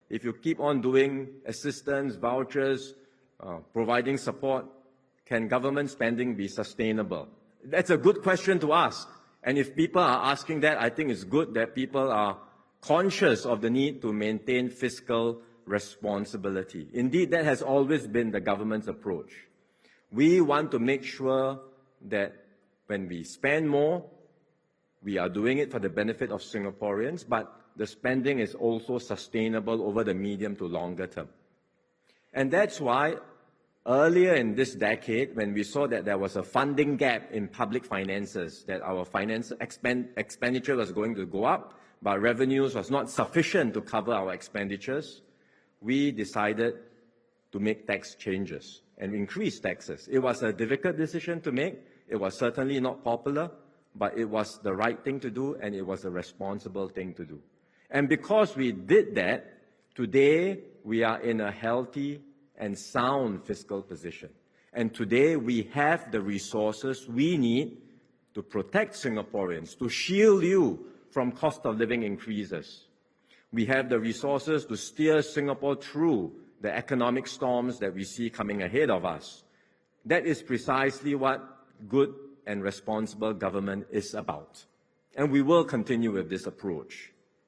if you keep on doing assistance, vouchers, providing support, can government spending be sustainable? That's a good question to ask. And if people are asking that, I think it's good that people are conscious of the need to maintain fiscal responsibility. Indeed, that has always been the government's approach. We want to make sure that when we spend more, we are doing it for the benefit of Singaporeans, but the spending is also sustainable over the medium to longer term. And that's why earlier in this decade, when we saw that there was a funding gap in public finances, that our expenditure was going to go up, but revenues was not sufficient to cover our expenditures, we decided to make tax changes and increase taxes. It was a difficult decision to make. It was certainly not popular, but it was the right thing to do, and it was a responsible thing to do. And because we did that, today we are in a healthy and sound fiscal position. And today we have the resources we need to protect Singaporeans, to shield you from cost of living increases. We have the resources to steer Singapore through the economic storms that we see coming ahead of us. That is precisely what good and responsible government is about. And we will continue with this approach.